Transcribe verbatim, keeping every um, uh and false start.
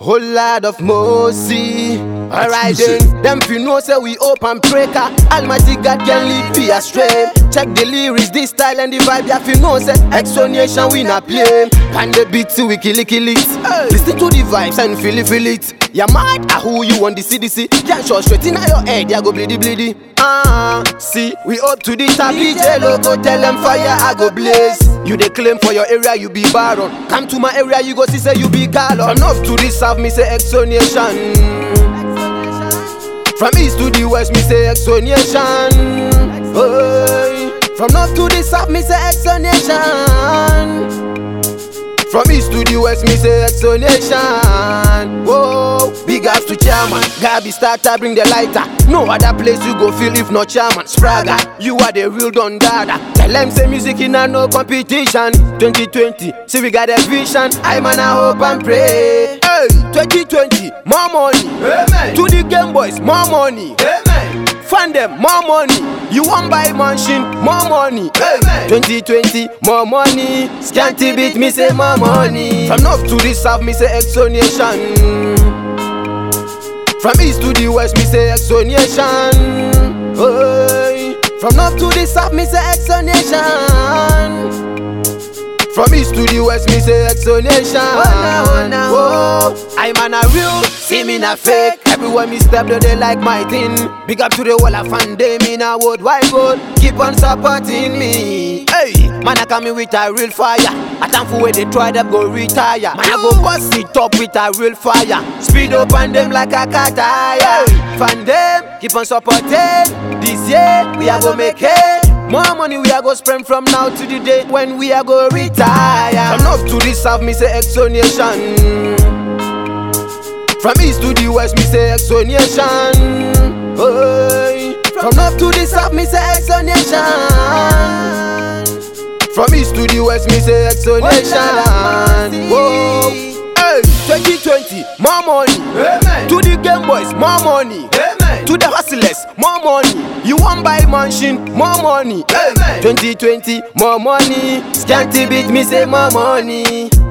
Whole lot of mercy. Alright then, them fi know say we open breaker. Almighty God can lead me astray. Check the lyrics, this style and the vibe. Ya fi know say exonation we not play. Pan the beat till we kill it, kill it. Hey. Listen to the vibes and feel it, feel it. Ya mad ah who you want the C D C? Can't show straight in your head, ya go bleedy bleedy. Ah, uh, see we up to the top. D J logo tell them fire I go blaze. You dey claim for your area you be baron. Come to my area you go see say you be gallon. From north to the south me say exonation. From east to the west me say exonation. Hey. From north to the south me say exonation. From east to the west me say exonation. Whoa, big ups to chairman. Gabi starter bring the lighter. No other place you go feel if not chairman. Spragga, you are the real Don Dada. Tell them say music in a no competition. twenty twenty, see we got a vision. I man I hope and pray. Hey, twenty twenty, more money. Amen. To the Game Boys, more money. Amen. Fund them, more money. You want buy mansion, more money. Amen. twenty twenty, more money. Scanty beat me say more money. From north to the south me say exonation. From east to the west me say exonation. Hey. From north to the south me say exonation. From east to the west me say exonation. Oh, no, oh, no. I'm an a real, see me na fake. Everywhere me step though they like my thing. Big up to the whole of fan day me na worldwide good. Keep on supporting me. Hey, man I come in with a real fire. A time for where they try them go retire. Man I go bust it up with a real fire. Speed up on them like a cat tire. Fan them, keep on supporting. This year we are gonna make it. More money we are go spend from now to the day when we are go retire. From north to the south me say exonation. From east to the west me say exonation. Hey. From north to the south me say exonation. From east to the west me say exonation. Whoa, hey, twenty twenty, more money. Amen. To the Game Boys, more money. Amen. To the hustlers, more money. You want buy mansion, more money. Amen. twenty twenty, more money. Scanty beat me say more money.